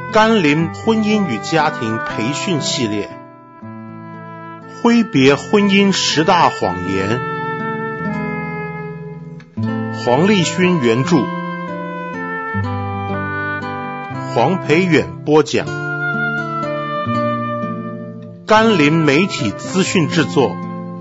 甘霖婚姻与家庭培训系列，挥别婚姻10大谎言，黄立勋原著，黄培远播讲，甘霖媒体资讯制作。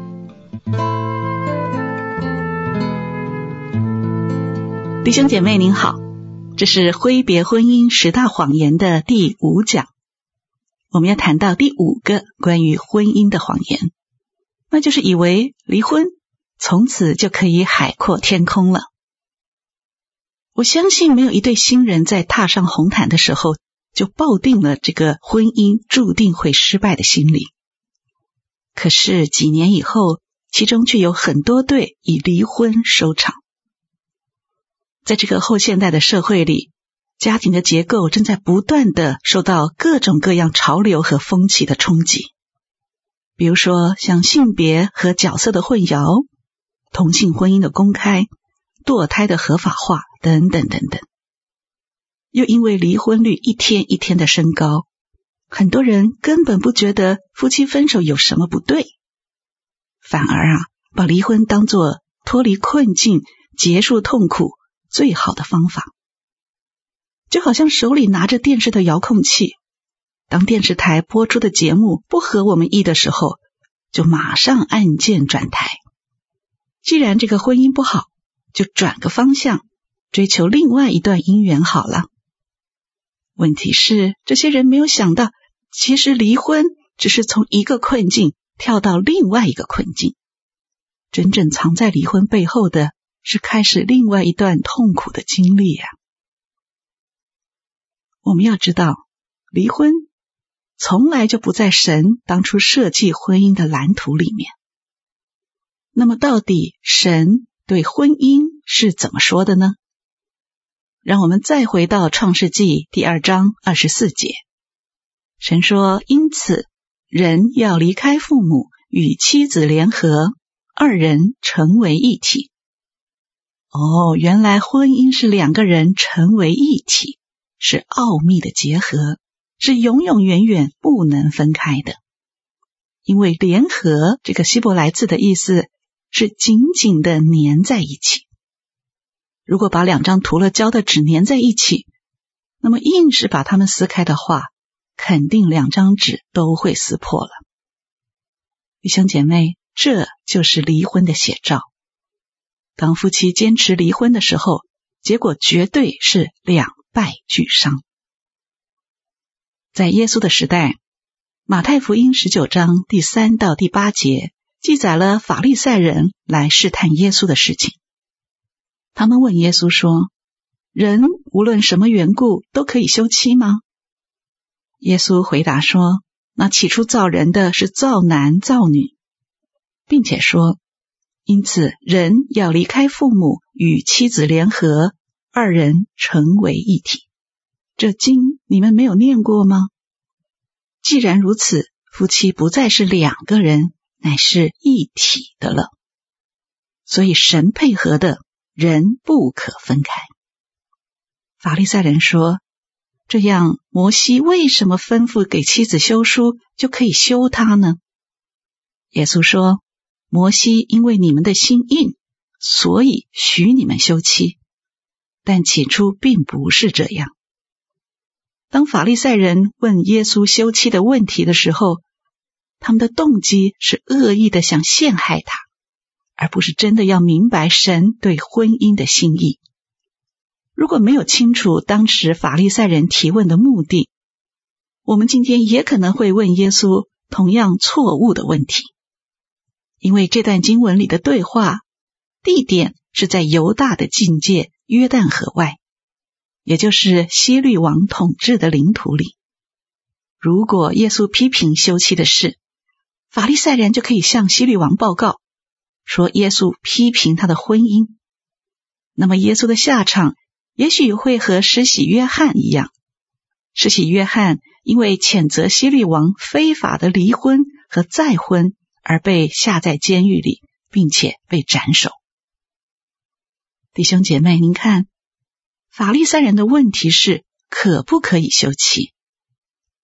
弟兄姐妹您好，这是挥别婚姻10大谎言的第5讲，我们要谈到第5个关于婚姻的谎言，那就是以为离婚从此就可以海阔天空了。我相信没有一对新人在踏上红毯的时候就抱定了这个婚姻注定会失败的心理。可是几年以后，其中却有很多对以离婚收场。在这个后现代的社会里，家庭的结构正在不断地受到各种各样潮流和风气的冲击。比如说像性别和角色的混淆、同性婚姻的公开、堕胎的合法化等等等等。又因为离婚率一天一天的升高，很多人根本不觉得夫妻分手有什么不对，反而把离婚当作脱离困境、结束痛苦最好的方法。就好像手里拿着电视的遥控器，当电视台播出的节目不合我们意的时候，就马上按键转台。既然这个婚姻不好，就转个方向，追求另外一段姻缘好了。问题是，这些人没有想到，其实离婚只是从一个困境跳到另外一个困境，真正藏在离婚背后的是开始另外一段痛苦的经历啊。我们要知道，离婚从来就不在神当初设计婚姻的蓝图里面。那么到底神对婚姻是怎么说的呢？让我们再回到创世纪第2章24节。神说，因此人要离开父母，与妻子联合，二人成为一体。原来婚姻是2个人成为一体，是奥秘的结合，是永永远远不能分开的。因为联合这个希伯来字的意思是紧紧地粘在一起。如果把2张涂了胶的纸粘在一起，那么硬是把它们撕开的话，肯定2张纸都会撕破了。弟兄姐妹，这就是离婚的写照。当夫妻坚持离婚的时候，结果绝对是两败俱伤。在耶稣的时代，马太福音19章第3到第8节记载了法利赛人来试探耶稣的事情。他们问耶稣说，人无论什么缘故都可以休妻吗？耶稣回答说，那起初造人的是造男造女，并且说，因此人要离开父母，与妻子联合，二人成为一体。这经你们没有念过吗？既然如此，夫妻不再是2个人，乃是一体的了。所以神配合的，人不可分开。法利赛人说，这样摩西为什么吩咐给妻子休书就可以休她呢？耶稣说，摩西因为你们的心硬，所以许你们休妻，但起初并不是这样。当法利赛人问耶稣休妻的问题的时候，他们的动机是恶意的想陷害他，而不是真的要明白神对婚姻的心意。如果没有清楚当时法利赛人提问的目的，我们今天也可能会问耶稣同样错误的问题。因为这段经文里的对话地点是在犹大的境界约旦河外，也就是希律王统治的领土里。如果耶稣批评休妻的事，法利赛人就可以向希律王报告，说耶稣批评他的婚姻。那么耶稣的下场也许会和施洗约翰一样。施洗约翰因为谴责希律王非法的离婚和再婚而被下在监狱里，并且被斩首。弟兄姐妹，您看，法利赛人的问题是可不可以休妻，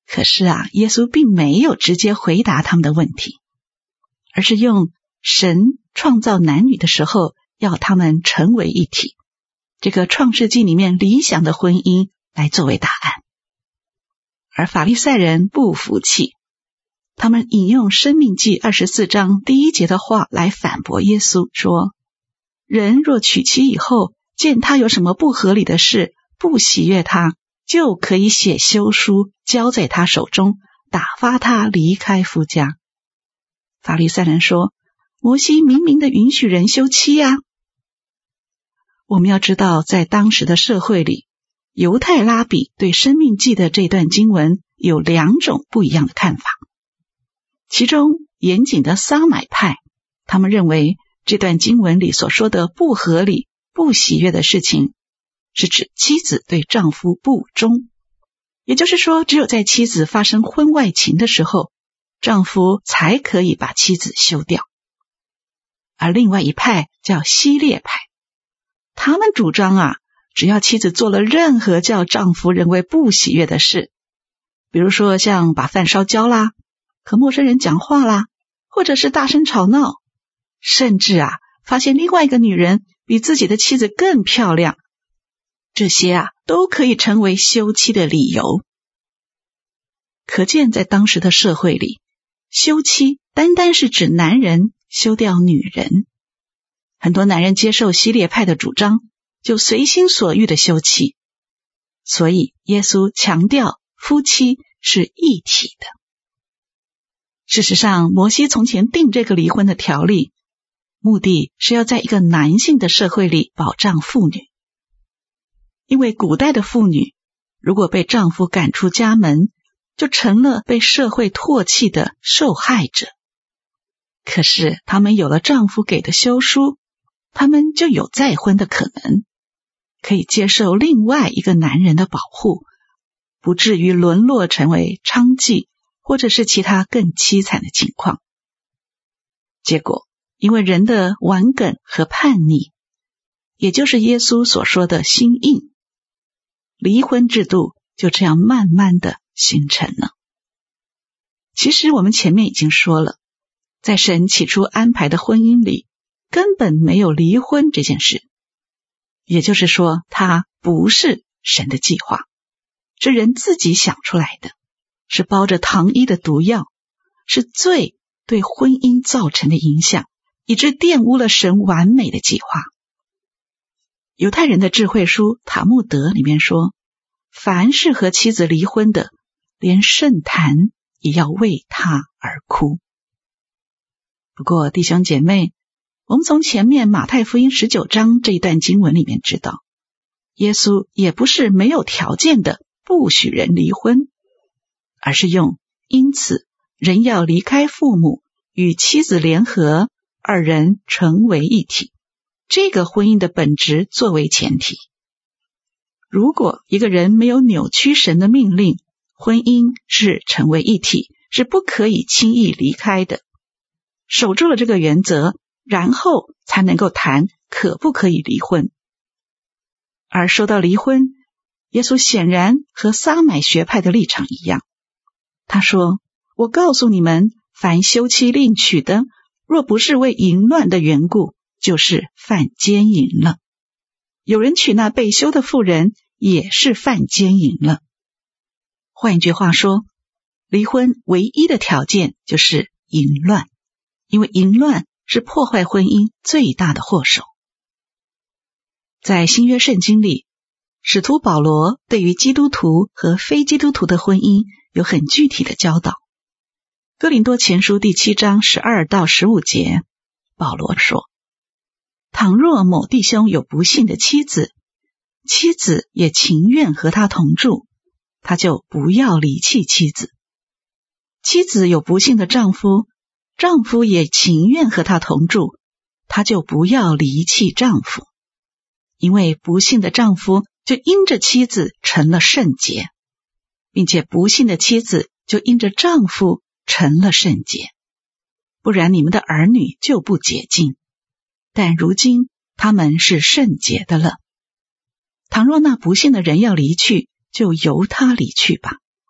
可是耶稣并没有直接回答他们的问题，而是用神创造男女的时候要他们成为一体，这个创世纪里面理想的婚姻来作为答案。而法利赛人不服气，他们引用申命记24章第1节的话来反驳耶稣，说人若娶妻以后，见他有什么不合理的事，不喜悦他，就可以写休书交在他手中，打发他离开夫家。法利赛人说，摩西明明的允许人休妻啊。我们要知道，在当时的社会里，犹太拉比对申命记的这段经文有2种不一样的看法。其中严谨的撒买派，他们认为这段经文里所说的不合理、不喜悦的事情，是指妻子对丈夫不忠，也就是说，只有在妻子发生婚外情的时候，丈夫才可以把妻子休掉。而另外一派叫希列派，他们主张只要妻子做了任何叫丈夫认为不喜悦的事，比如说像把饭烧焦啦，和陌生人讲话啦，或者是大声吵闹，甚至发现另外一个女人比自己的妻子更漂亮，这些都可以成为休妻的理由。可见在当时的社会里，休妻单单是指男人休掉女人。很多男人接受希列派的主张，就随心所欲的休妻。所以耶稣强调夫妻是一体的。事实上，摩西从前定这个离婚的条例，目的是要在一个男性的社会里保障妇女。因为古代的妇女如果被丈夫赶出家门，就成了被社会唾弃的受害者。可是她们有了丈夫给的休书，她们就有再婚的可能，可以接受另外一个男人的保护，不至于沦落成为娼妓或者是其他更凄惨的情况。结果因为人的顽梗和叛逆，也就是耶稣所说的心硬，离婚制度就这样慢慢的形成了。其实我们前面已经说了，在神起初安排的婚姻里，根本没有离婚这件事。也就是说，它不是神的计划，是人自己想出来的，是包着糖衣的毒药，是罪对婚姻造成的影响，以致玷污了神完美的计划。犹太人的智慧书塔木德里面说，凡是和妻子离婚的，连圣坛也要为他而哭。不过弟兄姐妹，我们从前面马太福音19章这一段经文里面知道，耶稣也不是没有条件的不许人离婚，而是用因此人要离开父母，与妻子联合，二人成为一体，这个婚姻的本质作为前提。如果一个人没有扭曲神的命令，婚姻是成为一体，是不可以轻易离开的。守住了这个原则，然后才能够谈可不可以离婚。而说到离婚，耶稣显然和撒买学派的立场一样。他说，我告诉你们，凡休妻另娶的，若不是为淫乱的缘故，就是犯奸淫了。有人娶那被休的妇人，也是犯奸淫了。换一句话说，离婚唯一的条件就是淫乱，因为淫乱是破坏婚姻最大的祸首。在新约圣经里，使徒保罗对于基督徒和非基督徒的婚姻有很具体的教导。哥林多前书第7章12到15节，保罗说，倘若某弟兄有不信的妻子，妻子也情愿和他同住，他就不要离弃妻子。妻子有不信的丈夫，丈夫也情愿和他同住，他就不要离弃丈夫。因为不信的丈夫就因着妻子成了圣洁，并且不信的妻子就因着丈夫成了圣洁。不然你们的儿女就不洁净，但如今他们是圣洁的了。倘若那不信的人要离去，就由他离去吧。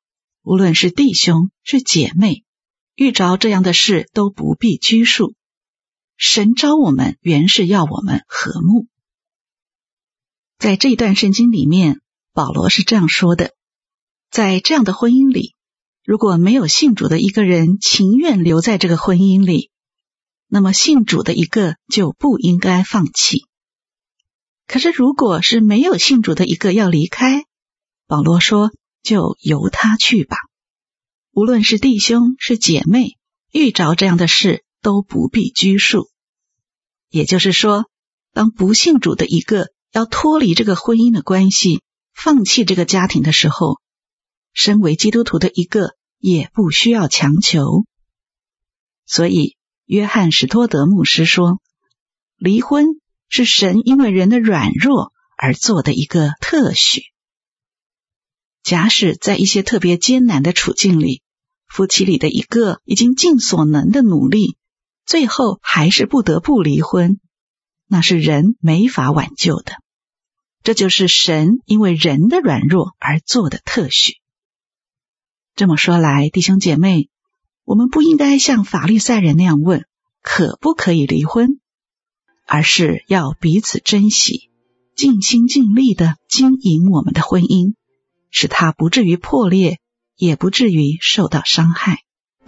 无论是弟兄是姐妹，遇着这样的事都不必拘束。神召我们原是要我们和睦。在这一段圣经里面，保罗是这样说的，在这样的婚姻里，如果没有信主的一个人情愿留在这个婚姻里，那么信主的一个就不应该放弃。可是如果是没有信主的一个要离开，保罗说就由他去吧。无论是弟兄是姐妹，遇着这样的事都不必拘束。也就是说，当不信主的一个要脱离这个婚姻的关系，放弃这个家庭的时候，身为基督徒的一个也不需要强求。所以约翰史托德牧师说，离婚是神因为人的软弱而做的一个特许。假使在一些特别艰难的处境里，夫妻里的一个已经尽所能的努力，最后还是不得不离婚，那是人没法挽救的。这就是神因为人的软弱而做的特许。这么说来，弟兄姐妹，我们不应该像法利赛人那样问可不可以离婚，而是要彼此珍惜，尽心尽力地经营我们的婚姻，使它不至于破裂，也不至于受到伤害。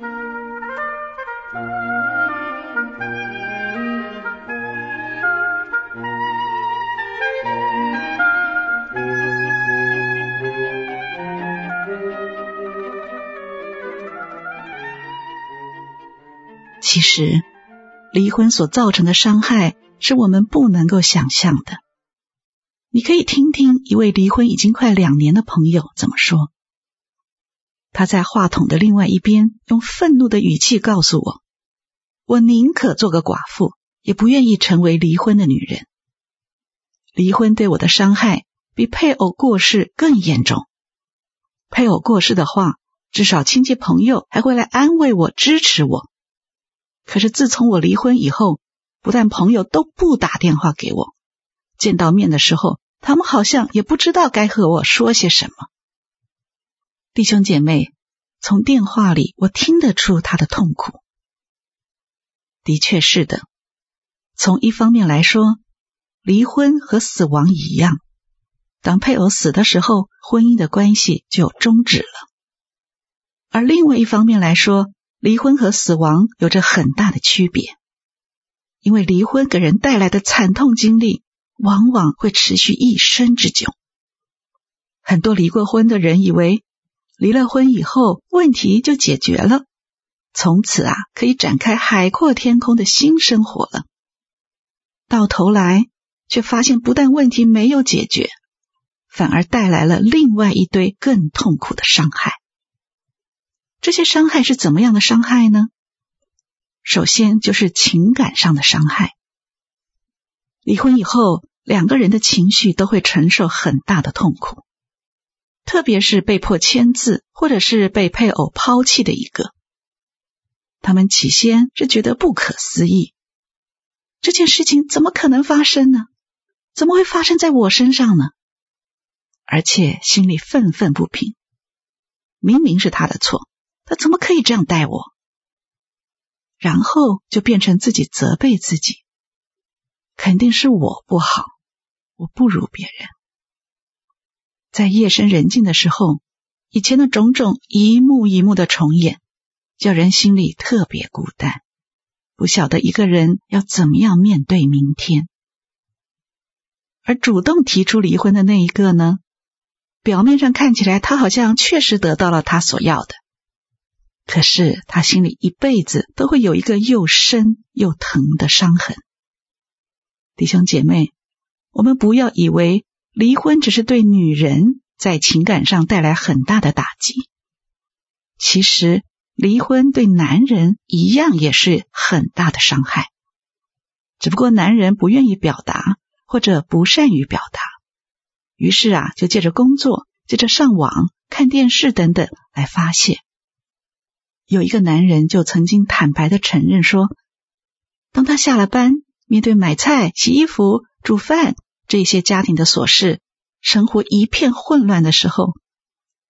其实，离婚所造成的伤害是我们不能够想象的。你可以听听一位离婚已经快2年的朋友怎么说。他在话筒的另外一边用愤怒的语气告诉我，我宁可做个寡妇，也不愿意成为离婚的女人。离婚对我的伤害比配偶过世更严重。配偶过世的话，至少亲戚朋友还会来安慰我，支持我。可是自从我离婚以后，不但朋友都不打电话给我，见到面的时候，他们好像也不知道该和我说些什么。弟兄姐妹，从电话里我听得出他的痛苦。的确是的，从一方面来说，离婚和死亡一样，当配偶死的时候，婚姻的关系就终止了。而另外一方面来说，离婚和死亡有着很大的区别，因为离婚给人带来的惨痛经历往往会持续一生之久。很多离过婚的人以为离了婚以后问题就解决了，从此可以展开海阔天空的新生活了。到头来却发现不但问题没有解决，反而带来了另外一堆更痛苦的伤害。这些伤害是怎么样的伤害呢？首先就是情感上的伤害。离婚以后，两个人的情绪都会承受很大的痛苦，特别是被迫签字或者是被配偶抛弃的一个。他们起先是觉得不可思议，这件事情怎么可能发生呢？怎么会发生在我身上呢？而且心里愤愤不平，明明是他的错，他怎么可以这样待我？然后就变成自己责备自己，肯定是我不好，我不如别人。在夜深人静的时候，以前的种种一幕一幕的重演，叫人心里特别孤单，不晓得一个人要怎么样面对明天。而主动提出离婚的那一个呢，表面上看起来他好像确实得到了他所要的，可是他心里一辈子都会有一个又深又疼的伤痕。弟兄姐妹，我们不要以为离婚只是对女人在情感上带来很大的打击，其实离婚对男人一样也是很大的伤害，只不过男人不愿意表达或者不善于表达，于是就借着工作，借着上网看电视等等来发泄。有一个男人就曾经坦白地承认说，当他下了班，面对买菜、洗衣服、煮饭这些家庭的琐事，生活一片混乱的时候，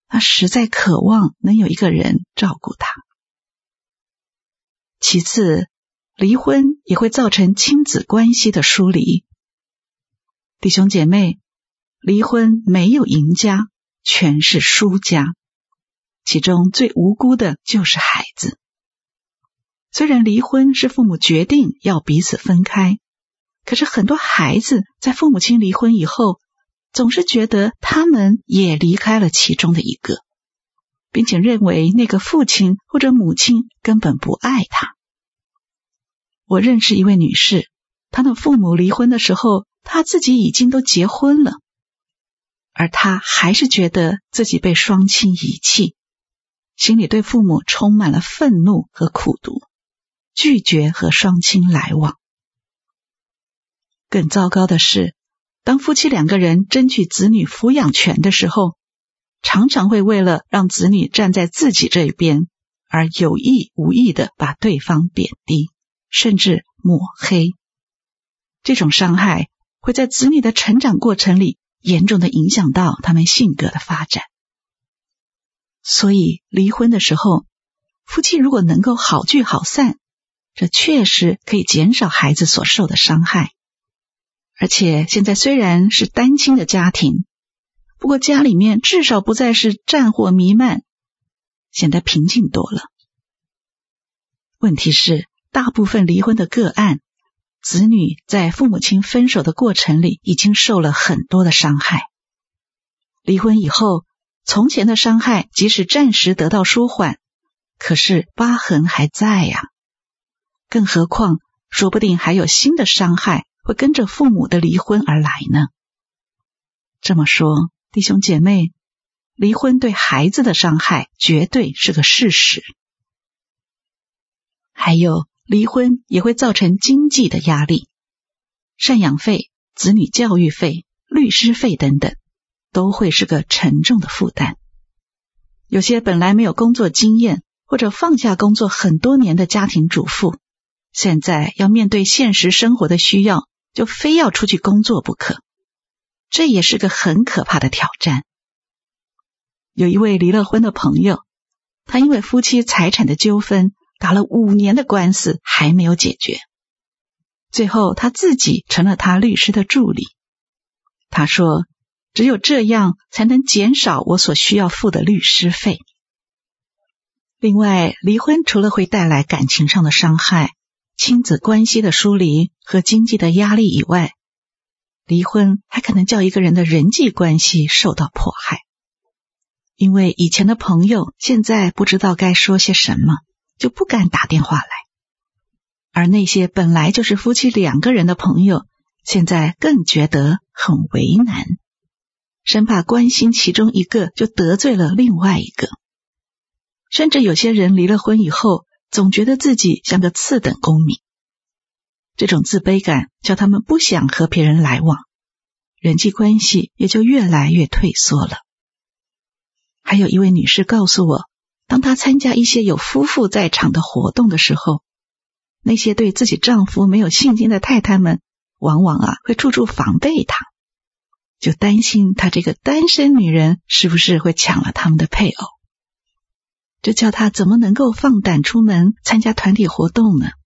他实在渴望能有一个人照顾他。其次，离婚也会造成亲子关系的疏离。弟兄姐妹，离婚没有赢家，全是输家，其中最无辜的就是孩子。虽然离婚是父母决定要彼此分开，可是很多孩子在父母亲离婚以后，总是觉得他们也离开了其中的一个，并且认为那个父亲或者母亲根本不爱他。我认识一位女士，她的父母离婚的时候，她自己已经都结婚了，而她还是觉得自己被双亲遗弃，心里对父母充满了愤怒和苦毒，拒绝和双亲来往。更糟糕的是，当夫妻两个人争取子女抚养权的时候，常常会为了让子女站在自己这一边，而有意无意地把对方贬低，甚至抹黑。这种伤害会在子女的成长过程里严重地影响到他们性格的发展。所以离婚的时候，夫妻如果能够好聚好散，这确实可以减少孩子所受的伤害。而且现在虽然是单亲的家庭，不过家里面至少不再是战火弥漫，显得平静多了。问题是，大部分离婚的个案，子女在父母亲分手的过程里已经受了很多的伤害。离婚以后，从前的伤害即使暂时得到舒缓，可是疤痕还在呀。更何况，说不定还有新的伤害会跟着父母的离婚而来呢。这么说，弟兄姐妹，离婚对孩子的伤害绝对是个事实。还有，离婚也会造成经济的压力，赡养费、子女教育费、律师费等等，都会是个沉重的负担。有些本来没有工作经验，或者放下工作很多年的家庭主妇，现在要面对现实生活的需要，就非要出去工作不可。这也是个很可怕的挑战。有一位离了婚的朋友，他因为夫妻财产的纠纷打了5年的官司还没有解决，最后他自己成了他律师的助理。他说，只有这样才能减少我所需要付的律师费。另外，离婚除了会带来感情上的伤害、亲子关系的疏离和经济的压力以外，离婚还可能叫一个人的人际关系受到迫害。因为以前的朋友现在不知道该说些什么，就不敢打电话来。而那些本来就是夫妻2个人的朋友，现在更觉得很为难，生怕关心其中一个就得罪了另外一个。甚至有些人离了婚以后，总觉得自己像个次等公民。这种自卑感叫他们不想和别人来往，人际关系也就越来越退缩了。还有一位女士告诉我，当她参加一些有夫妇在场的活动的时候，那些对自己丈夫没有信心的太太们往往会处处防备她，就担心她这个单身女人是不是会抢了他们的配偶。这叫她怎么能够放胆出门参加团体活动呢？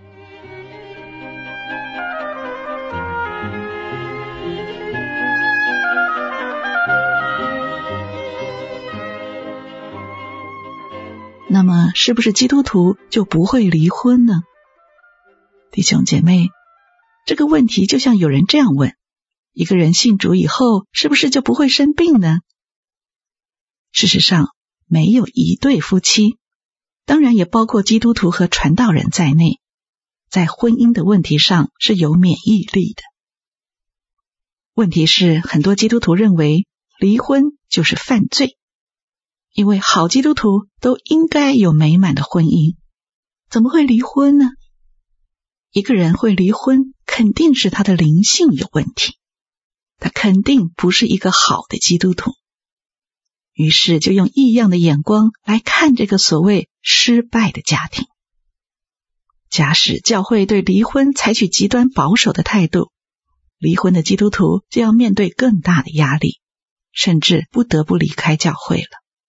那么是不是基督徒就不会离婚呢？弟兄姐妹，这个问题就像有人这样问，一个人信主以后是不是就不会生病呢？事实上，没有一对夫妻，当然也包括基督徒和传道人在内，在婚姻的问题上是有免疫力的。问题是，很多基督徒认为离婚就是犯罪，因为好基督徒都应该有美满的婚姻，怎么会离婚呢？一个人会离婚，肯定是他的灵性有问题，他肯定不是一个好的基督徒。于是就用异样的眼光来看这个所谓失败的家庭。假使教会对离婚采取极端保守的态度，离婚的基督徒就要面对更大的压力，甚至不得不离开教会了。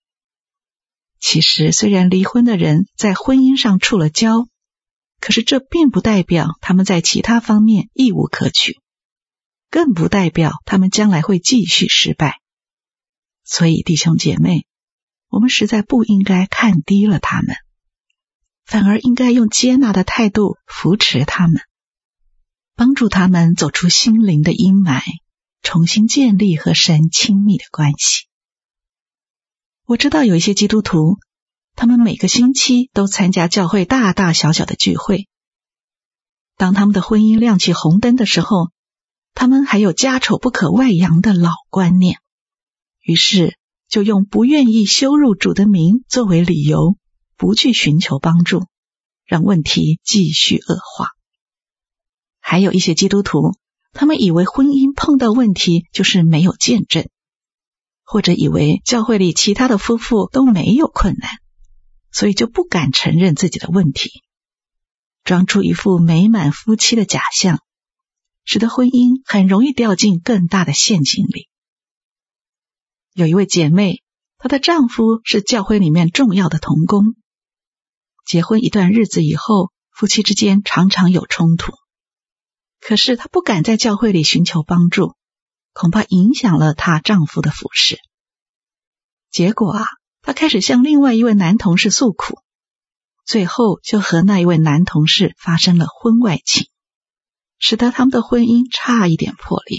其实虽然离婚的人在婚姻上触了礁，可是这并不代表他们在其他方面一无可取，更不代表他们将来会继续失败。所以弟兄姐妹，我们实在不应该看低了他们，反而应该用接纳的态度扶持他们，帮助他们走出心灵的阴霾，重新建立和神亲密的关系。我知道有一些基督徒，他们每个星期都参加教会大大小小的聚会。当他们的婚姻亮起红灯的时候，他们还有家丑不可外扬的老观念，于是就用不愿意羞辱主的名作为理由，不去寻求帮助，让问题继续恶化。还有一些基督徒，他们以为婚姻碰到问题就是没有见证，或者以为教会里其他的夫妇都没有困难，所以就不敢承认自己的问题，装出一副美满夫妻的假象，使得婚姻很容易掉进更大的陷阱里。有一位姐妹，她的丈夫是教会里面重要的同工，结婚一段日子以后，夫妻之间常常有冲突，可是她不敢在教会里寻求帮助，恐怕影响了她丈夫的服事。结果她开始向另外一位男同事诉苦，最后就和那一位男同事发生了婚外情，使得他们的婚姻差一点破裂。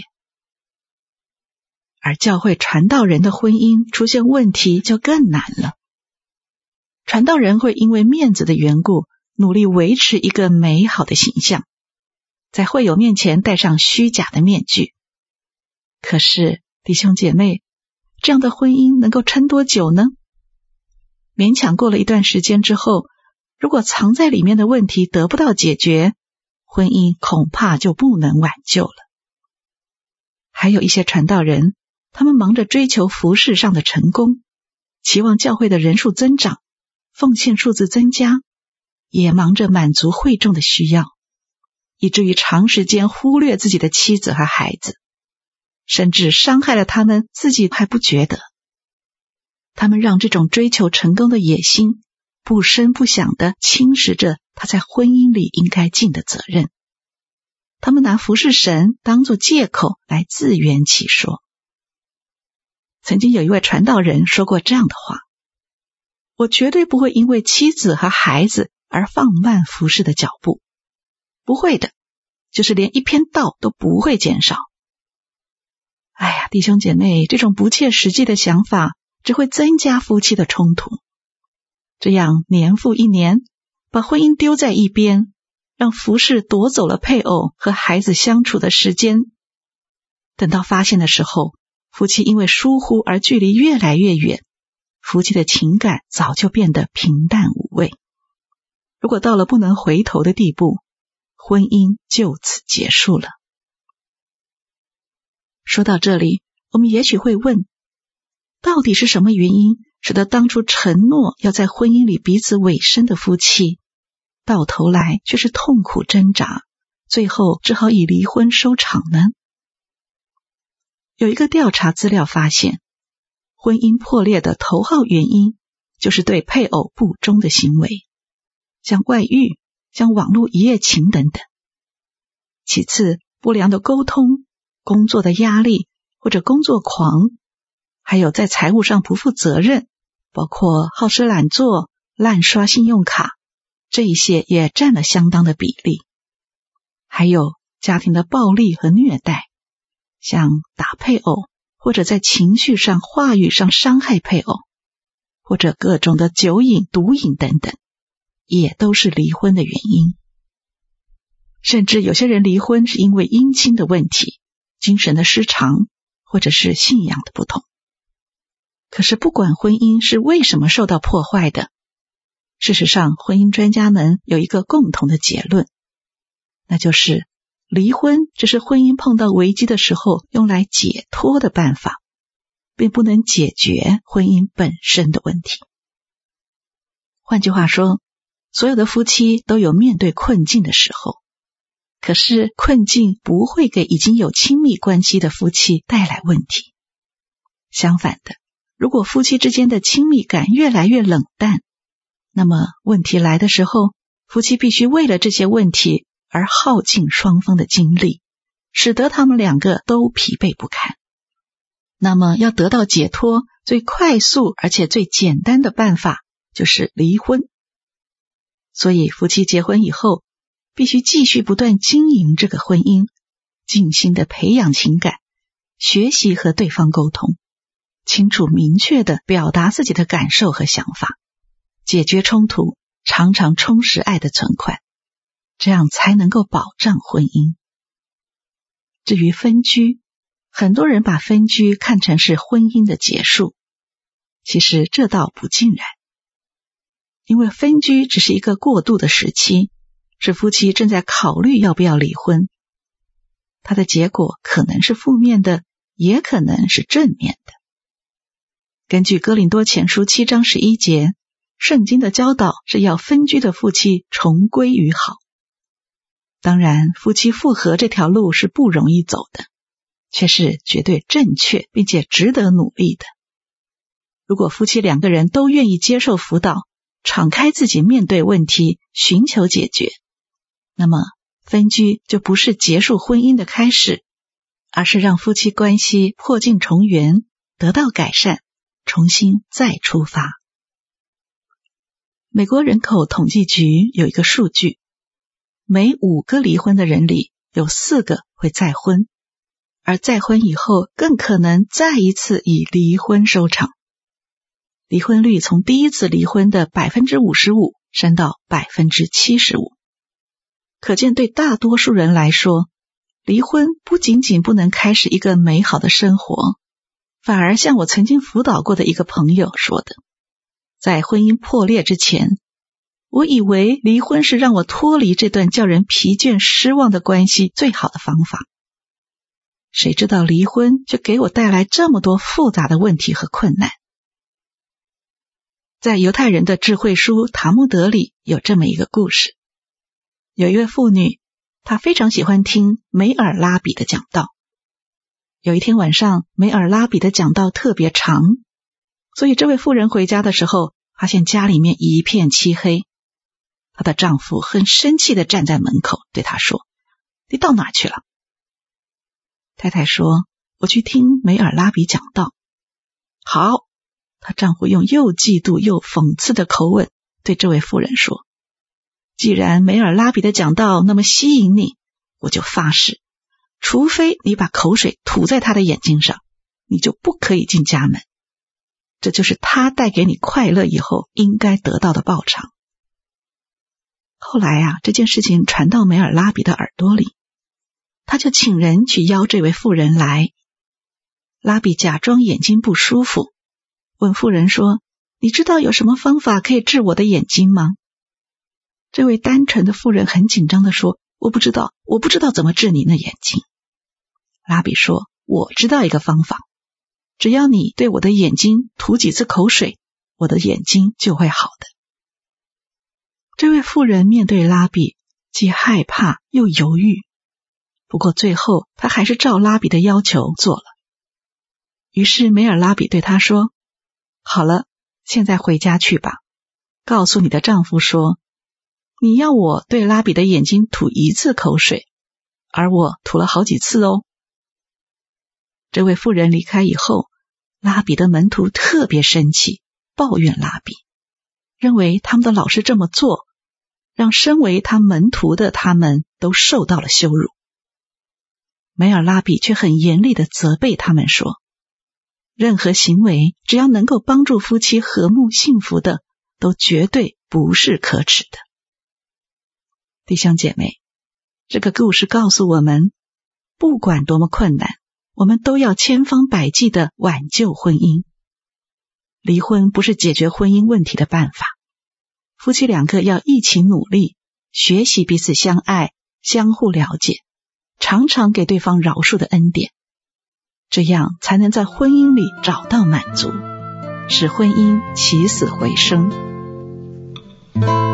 而教会传道人的婚姻出现问题就更难了。传道人会因为面子的缘故，努力维持一个美好的形象，在会友面前戴上虚假的面具。可是弟兄姐妹，这样的婚姻能够撑多久呢？勉强过了一段时间之后，如果藏在里面的问题得不到解决，婚姻恐怕就不能挽救了。还有一些传道人，他们忙着追求服事上的成功，期望教会的人数增长，奉献数字增加，也忙着满足会众的需要，以至于长时间忽略自己的妻子和孩子，甚至伤害了他们自己还不觉得。他们让这种追求成功的野心不声不响地侵蚀着他在婚姻里应该尽的责任。他们拿服侍神当作借口来自圆其说。曾经有一位传道人说过这样的话：我绝对不会因为妻子和孩子而放慢服侍的脚步，不会的，就是连一篇道都不会减少。哎呀，弟兄姐妹，这种不切实际的想法只会增加夫妻的冲突，这样年复一年，把婚姻丢在一边，让服侍夺走了配偶和孩子相处的时间。等到发现的时候，夫妻因为疏忽而距离越来越远，夫妻的情感早就变得平淡无味。如果到了不能回头的地步，婚姻就此结束了。说到这里，我们也许会问，到底是什么原因使得当初承诺要在婚姻里彼此委身的夫妻，到头来却是痛苦挣扎，最后只好以离婚收场呢？有一个调查资料发现，婚姻破裂的头号原因就是对配偶不忠的行为，像外遇、像网络一夜情等等。其次，不良的沟通、工作的压力或者工作狂，还有在财务上不负责任，包括好吃懒做、滥刷信用卡，这一些也占了相当的比例。还有家庭的暴力和虐待，像打配偶，或者在情绪上、话语上伤害配偶，或者各种的酒瘾、毒瘾等等，也都是离婚的原因。甚至有些人离婚是因为姻亲的问题、精神的失常，或者是信仰的不同。可是不管婚姻是为什么受到破坏的，事实上婚姻专家们有一个共同的结论，那就是离婚只是婚姻碰到危机的时候用来解脱的办法，并不能解决婚姻本身的问题。换句话说，所有的夫妻都有面对困境的时候，可是困境不会给已经有亲密关系的夫妻带来问题。相反的， 如果夫妻之间的亲密感越来越冷淡，那么问题来的时候，夫妻必须为了这些问题而耗尽双方的精力，使得他们两个都疲惫不堪。那么要得到解脱，最快速而且最简单的办法就是离婚。所以夫妻结婚以后，必须继续不断经营这个婚姻，尽心的培养情感，学习和对方沟通，清楚明确地表达自己的感受和想法，解决冲突，常常充实爱的存款，这样才能够保障婚姻。至于分居，很多人把分居看成是婚姻的结束，其实这倒不尽然。因为分居只是一个过渡的时期，是夫妻正在考虑要不要离婚，它的结果可能是负面的，也可能是正面的。根据哥林多前书7章11节，圣经的教导是要分居的夫妻重归于好。当然，夫妻复合这条路是不容易走的，却是绝对正确并且值得努力的。如果夫妻两个人都愿意接受辅导，敞开自己面对问题，寻求解决，那么分居就不是结束婚姻的开始，而是让夫妻关系破镜重圆，得到改善，重新再出发。美国人口统计局有一个数据，每5个离婚的人里有4个会再婚，而再婚以后更可能再一次以离婚收场。离婚率从第一次离婚的 55% 升到 75%。 可见对大多数人来说，离婚不仅仅不能开始一个美好的生活，反而像我曾经辅导过的一个朋友说的，在婚姻破裂之前，我以为离婚是让我脱离这段叫人疲倦失望的关系最好的方法，谁知道离婚却给我带来这么多复杂的问题和困难。在犹太人的智慧书塔木德里有这么一个故事，有一位妇女，她非常喜欢听梅尔拉比的讲道。有一天晚上，梅尔拉比的讲道特别长，所以这位妇人回家的时候，发现家里面一片漆黑。她的丈夫很生气地站在门口对她说，你到哪去了？太太说，我去听梅尔拉比讲道。好，她丈夫用又嫉妒又讽刺的口吻对这位妇人说，既然梅尔拉比的讲道那么吸引你，我就发誓，除非你把口水吐在他的眼睛上，你就不可以进家门。这就是他带给你快乐以后应该得到的报偿。后来这件事情传到梅尔拉比的耳朵里，他就请人去邀这位妇人来。拉比假装眼睛不舒服，问妇人说，你知道有什么方法可以治我的眼睛吗？这位单纯的妇人很紧张地说，我不知道怎么治你那眼睛。拉比说，我知道一个方法，只要你对我的眼睛吐几次口水，我的眼睛就会好的。这位妇人面对拉比，既害怕又犹豫，不过最后她还是照拉比的要求做了。于是梅尔拉比对她说，好了，现在回家去吧，告诉你的丈夫说，你要我对拉比的眼睛吐1次口水，而我吐了好几次哦。这位妇人离开以后，拉比的门徒特别生气，抱怨拉比，认为他们的老师这么做，让身为他门徒的他们都受到了羞辱。梅尔拉比却很严厉地责备他们说，任何行为只要能够帮助夫妻和睦幸福的，都绝对不是可耻的。弟兄姐妹，这个故事告诉我们，不管多么困难，我们都要千方百计地挽救婚姻。离婚不是解决婚姻问题的办法，夫妻两个要一起努力，学习彼此相爱，相互了解，常常给对方饶恕的恩典，这样才能在婚姻里找到满足，使婚姻起死回生。